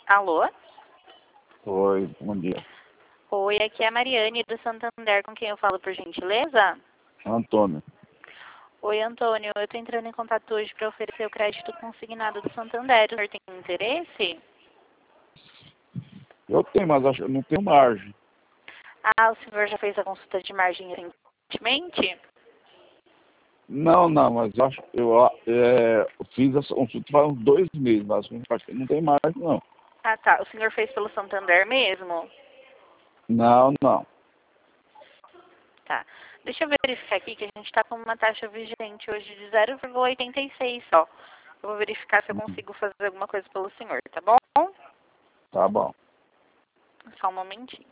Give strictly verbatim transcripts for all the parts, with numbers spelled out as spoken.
Alô? Oi, bom dia. Oi, aqui é a Mariane do Santander, com quem eu falo, por gentileza? Antônio. Oi, Antônio. Eu estou entrando em contato hoje para oferecer o crédito consignado do Santander. O senhor tem interesse? Eu tenho, mas acho que eu não tenho margem. Ah, o senhor já fez a consulta de margem recentemente? Não, não, mas eu acho eu, é, eu fiz essa consulta faz uns dois meses, mas acho que não tem margem, não. Ah, tá. O senhor fez pelo Santander mesmo? Não, não. Tá. Deixa eu verificar aqui que a gente está com uma taxa vigente hoje de zero vírgula oitenta e seis só. Eu vou verificar se eu consigo fazer alguma coisa pelo senhor, tá bom? Tá bom. Só um momentinho.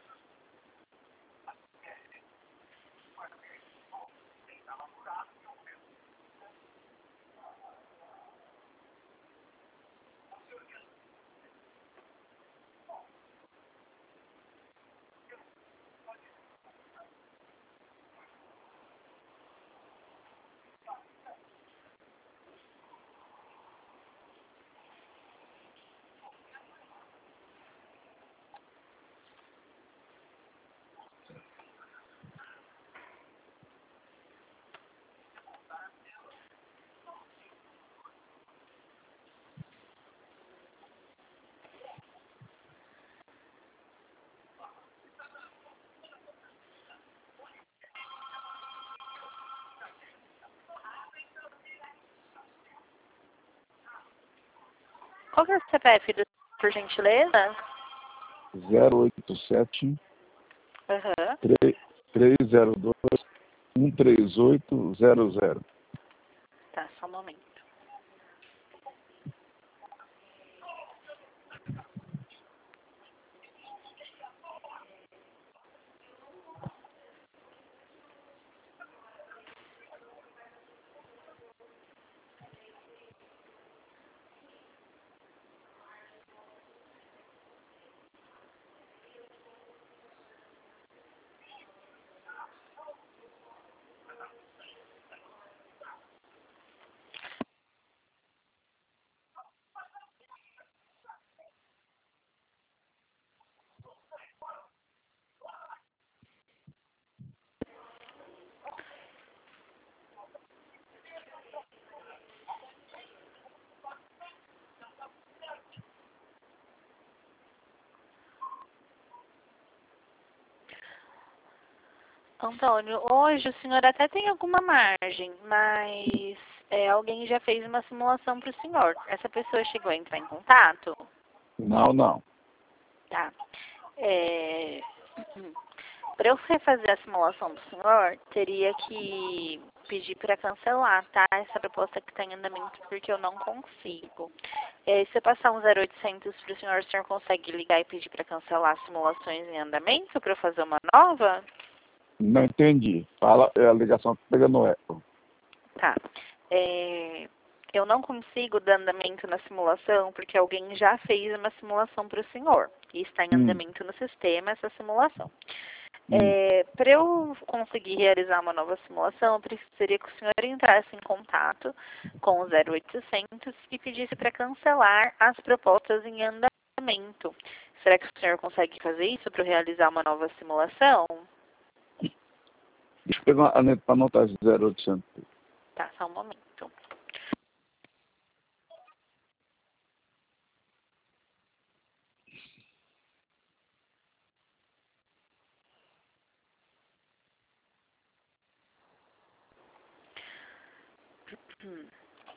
Qual que é o C P F, do, por gentileza? zero oito sete, Aham. três zero dois, um três oito zero zero. Tá, só um momento. Antônio, hoje o senhor até tem alguma margem, mas é, alguém já fez uma simulação para o senhor. Essa pessoa chegou a entrar em contato? Não, não. Tá. É, para eu refazer a simulação do senhor, teria que pedir para cancelar, tá? Essa proposta que está em andamento, porque eu não consigo. É, se eu passar um zero oitocentos para o senhor, o senhor consegue ligar e pedir para cancelar as simulações em andamento para eu fazer uma nova? Não entendi. Fala, é a ligação que pega no eco. Tá. É, eu não consigo dar andamento na simulação porque alguém já fez uma simulação para o senhor. E está em Hum, andamento no sistema essa simulação. hum. É, para eu conseguir realizar uma nova simulação, eu precisaria que o senhor entrasse em contato com o zero oitocentos e pedisse para cancelar as propostas em andamento. Será que o senhor consegue fazer isso para eu realizar uma nova simulação? Deixa eu pegar uma caneta para anotar esse zero oitocentos. Tá, só um momento. Hum.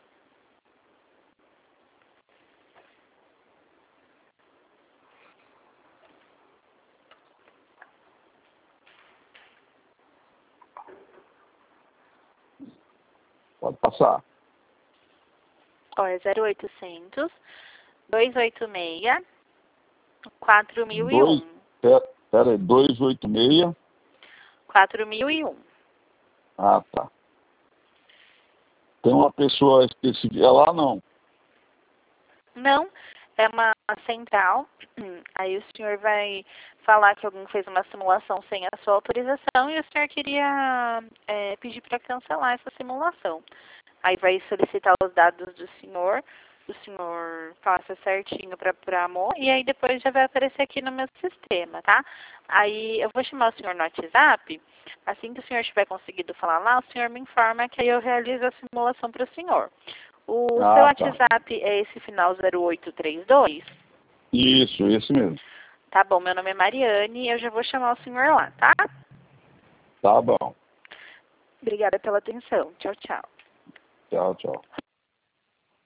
Pode passar. Ó, é zero oitocentos, dois oito seis, quatro mil e Dois, um. pera, pera aí, dois oito seis. quatro mil e um. Ah, tá. Tem uma pessoa específica é lá, não? Não, é uma central. Aí o senhor vai falar que alguém fez uma simulação sem a sua autorização e o senhor queria é, pedir para cancelar essa simulação. Aí vai solicitar os dados do senhor o senhor faça certinho para para amor e aí depois já vai aparecer aqui no meu sistema, tá? Aí eu vou chamar o senhor no WhatsApp. Assim que o senhor tiver conseguido falar lá, o senhor me informa que aí eu realizo a simulação para o senhor. O seu Ah, tá. WhatsApp é esse final zero oito três dois? Isso, esse mesmo. Tá bom, meu nome é Mariane e eu já vou chamar o senhor lá, tá? Tá bom. Obrigada pela atenção. Tchau, tchau. Tchau, tchau.